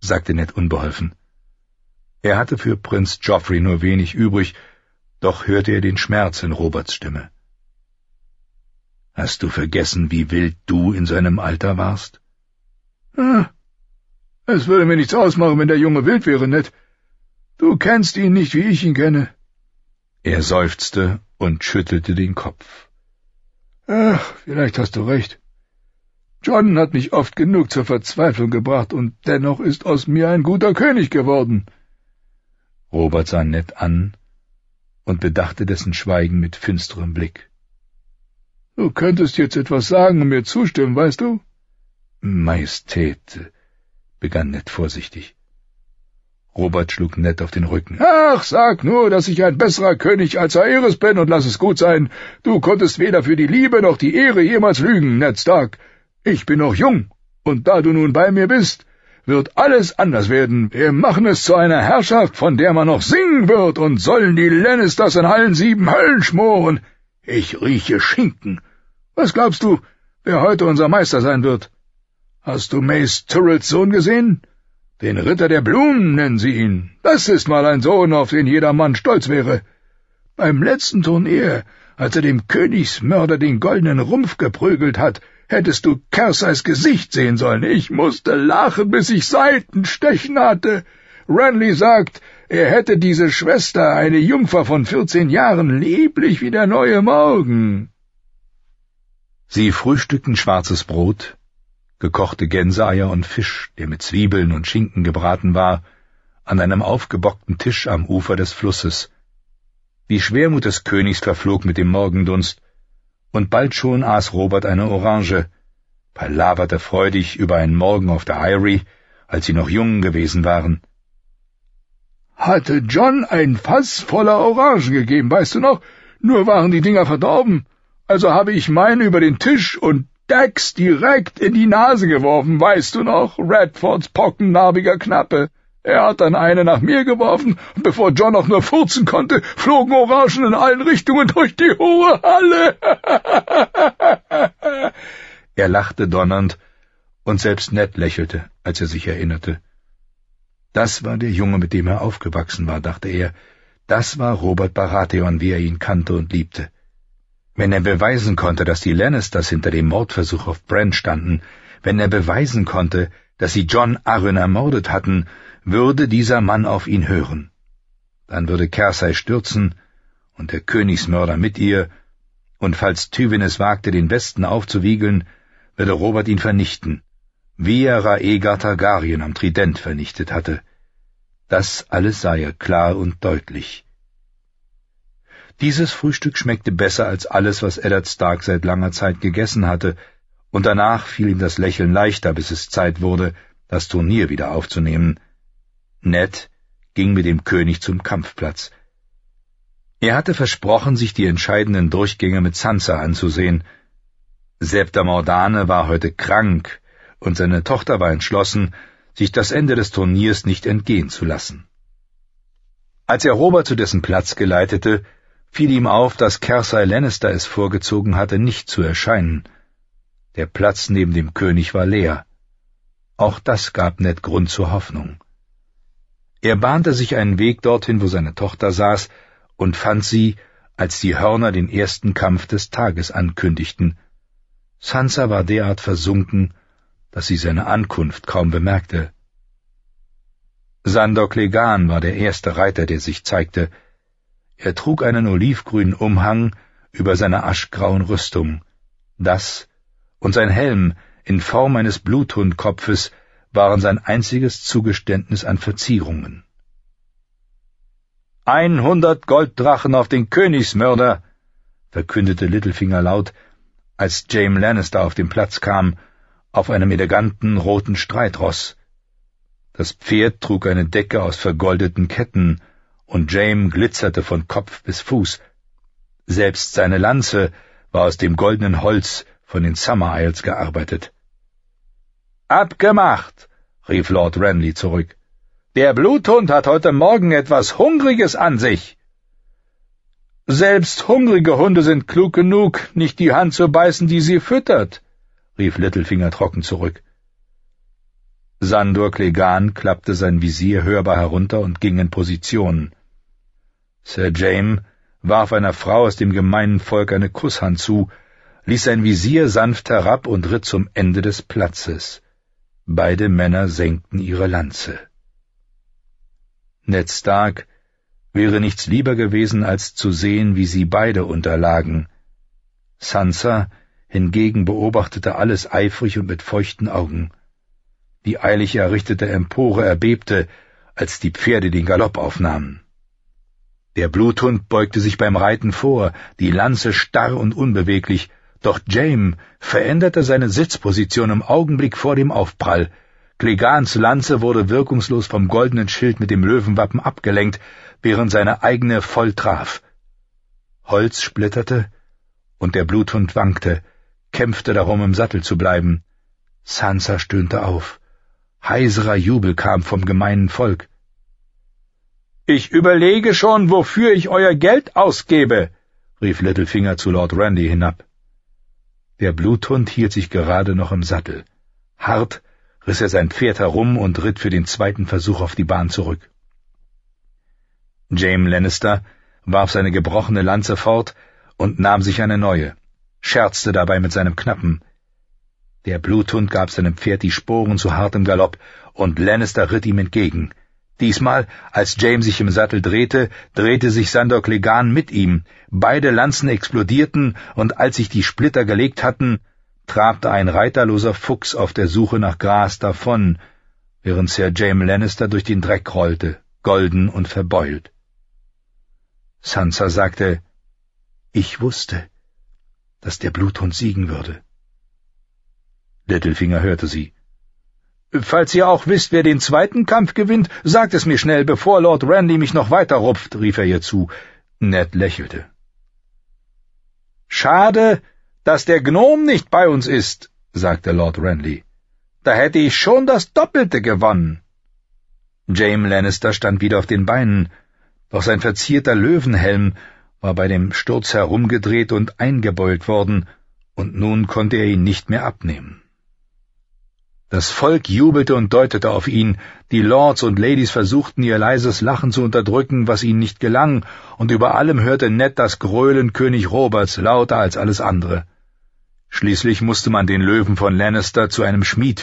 sagte Ned unbeholfen. Er hatte für Prinz Joffrey nur wenig übrig, doch hörte er den Schmerz in Roberts Stimme. »Hast du vergessen, wie wild du in seinem Alter warst?« »Es würde mir nichts ausmachen, wenn der Junge wild wäre, Ned. Du kennst ihn nicht, wie ich ihn kenne.« Er seufzte und schüttelte den Kopf. »Ach, vielleicht hast du recht. John hat mich oft genug zur Verzweiflung gebracht, und dennoch ist aus mir ein guter König geworden.« Robert sah Ned an und bedachte dessen Schweigen mit finsterem Blick. »Du könntest jetzt etwas sagen und mir zustimmen, weißt du?« »Majestät«, begann Ned vorsichtig. Robert schlug Ned auf den Rücken. »Ach, sag nur, dass ich ein besserer König als Aerys bin, und lass es gut sein. Du konntest weder für die Liebe noch die Ehre jemals lügen, Ned Stark. Ich bin noch jung, und da du nun bei mir bist, wird alles anders werden. Wir machen es zu einer Herrschaft, von der man noch singen wird, und sollen die Lannisters in allen 7 Höllen schmoren. Ich rieche Schinken. Was glaubst du, wer heute unser Meister sein wird? Hast du Mace Tyrells Sohn gesehen? Den Ritter der Blumen nennen sie ihn. Das ist mal ein Sohn, auf den jeder Mann stolz wäre. Beim letzten Turnier, als er dem Königsmörder den goldenen Rumpf geprügelt hat, hättest du Cerseis Gesicht sehen sollen. Ich musste lachen, bis ich Seitenstechen hatte. Renly sagt, er hätte diese Schwester, eine Jungfer von 14 Jahren, lieblich wie der neue Morgen. Sie frühstückten schwarzes Brot, gekochte Gänseeier und Fisch, der mit Zwiebeln und Schinken gebraten war, an einem aufgebockten Tisch am Ufer des Flusses. Die Schwermut des Königs verflog mit dem Morgendunst, und bald schon aß Robert eine Orange, palaverte freudig über einen Morgen auf der Eyrie, als sie noch jung gewesen waren. »Hatte John ein Fass voller Orangen gegeben, weißt du noch? Nur waren die Dinger verdorben. Also habe ich meine über den Tisch und Dax direkt in die Nase geworfen, weißt du noch, Redfords pockennarbiger Knappe. Er hat dann eine nach mir geworfen, und bevor John auch nur furzen konnte, flogen Orangen in allen Richtungen durch die hohe Halle.« Er lachte donnernd, und selbst Ned lächelte, als er sich erinnerte. Das war der Junge, mit dem er aufgewachsen war, dachte er. Das war Robert Baratheon, wie er ihn kannte und liebte. Wenn er beweisen konnte, dass die Lannisters hinter dem Mordversuch auf Bran standen, wenn er beweisen konnte, dass sie Jon Arryn ermordet hatten, würde dieser Mann auf ihn hören. Dann würde Cersei stürzen, und der Königsmörder mit ihr, und falls Tywin es wagte, den Westen aufzuwiegeln, würde Robert ihn vernichten, wie er Rhaegar Targaryen am Trident vernichtet hatte. Das alles sah er klar und deutlich. Dieses Frühstück schmeckte besser als alles, was Eddard Stark seit langer Zeit gegessen hatte, und danach fiel ihm das Lächeln leichter, bis es Zeit wurde, das Turnier wieder aufzunehmen. Ned ging mit dem König zum Kampfplatz. Er hatte versprochen, sich die entscheidenden Durchgänge mit Sansa anzusehen. Septa Mordane war heute krank, und seine Tochter war entschlossen, sich das Ende des Turniers nicht entgehen zu lassen. Als er Robert zu dessen Platz geleitete, fiel ihm auf, dass Cersei Lannister es vorgezogen hatte, nicht zu erscheinen. Der Platz neben dem König war leer. Auch das gab Ned Grund zur Hoffnung. Er bahnte sich einen Weg dorthin, wo seine Tochter saß, und fand sie, als die Hörner den ersten Kampf des Tages ankündigten. Sansa war derart versunken, dass sie seine Ankunft kaum bemerkte. Sandor Clegane war der erste Reiter, der sich zeigte. Er trug einen olivgrünen Umhang über seiner aschgrauen Rüstung. Das und sein Helm in Form eines Bluthundkopfes waren sein einziges Zugeständnis an Verzierungen. 100 Golddrachen auf den Königsmörder, verkündete Littlefinger laut, als Jaime Lannister auf den Platz kam, auf einem eleganten roten Streitross. Das Pferd trug eine Decke aus vergoldeten Ketten, und Jaime glitzerte von Kopf bis Fuß. Selbst seine Lanze war aus dem goldenen Holz von den Summer Isles gearbeitet. »Abgemacht«, rief Lord Renly zurück. »Der Bluthund hat heute Morgen etwas Hungriges an sich.« »Selbst hungrige Hunde sind klug genug, nicht die Hand zu beißen, die sie füttert«, rief Littlefinger trocken zurück. Sandor Clegane klappte sein Visier hörbar herunter und ging in Position. Sir James warf einer Frau aus dem gemeinen Volk eine Kusshand zu, ließ sein Visier sanft herab und ritt zum Ende des Platzes. Beide Männer senkten ihre Lanze. Ned Stark wäre nichts lieber gewesen, als zu sehen, wie sie beide unterlagen. Sansa hingegen beobachtete alles eifrig und mit feuchten Augen. Die eilig errichtete Empore erbebte, als die Pferde den Galopp aufnahmen. Der Bluthund beugte sich beim Reiten vor, die Lanze starr und unbeweglich, doch Jaime veränderte seine Sitzposition im Augenblick vor dem Aufprall. Cleganes Lanze wurde wirkungslos vom goldenen Schild mit dem Löwenwappen abgelenkt, während seine eigene voll traf. Holz splitterte, und der Bluthund wankte, kämpfte darum, im Sattel zu bleiben. Sansa stöhnte auf. Heiserer Jubel kam vom gemeinen Volk. »Ich überlege schon, wofür ich euer Geld ausgebe«, rief Littlefinger zu Lord Randy hinab. Der Bluthund hielt sich gerade noch im Sattel. Hart riss er sein Pferd herum und ritt für den zweiten Versuch auf die Bahn zurück. Jaime Lannister warf seine gebrochene Lanze fort und nahm sich eine neue, scherzte dabei mit seinem Knappen. Der Bluthund gab seinem Pferd die Sporen zu hartem Galopp, und Lannister ritt ihm entgegen. Diesmal, als Jaime sich im Sattel drehte, drehte sich Sandor Clegane mit ihm. Beide Lanzen explodierten, und als sich die Splitter gelegt hatten, trabte ein reiterloser Fuchs auf der Suche nach Gras davon, während Sir Jaime Lannister durch den Dreck rollte, golden und verbeult. Sansa sagte, »Ich wusste, dass der Bluthund siegen würde.« Littlefinger hörte sie. »Falls ihr auch wisst, wer den zweiten Kampf gewinnt, sagt es mir schnell, bevor Lord Randy mich noch weiter rupft«, rief er ihr zu. Ned lächelte. »Schade, dass der Gnom nicht bei uns ist«, sagte Lord Randy. »Da hätte ich schon das Doppelte gewonnen.« Jaime Lannister stand wieder auf den Beinen, doch sein verzierter Löwenhelm war bei dem Sturz herumgedreht und eingebeult worden, und nun konnte er ihn nicht mehr abnehmen. Das Volk jubelte und deutete auf ihn, die Lords und Ladies versuchten, ihr leises Lachen zu unterdrücken, was ihnen nicht gelang, und über allem hörte Ned das Gröhlen König Roberts lauter als alles andere. Schließlich musste man den Löwen von Lannister zu einem Schmied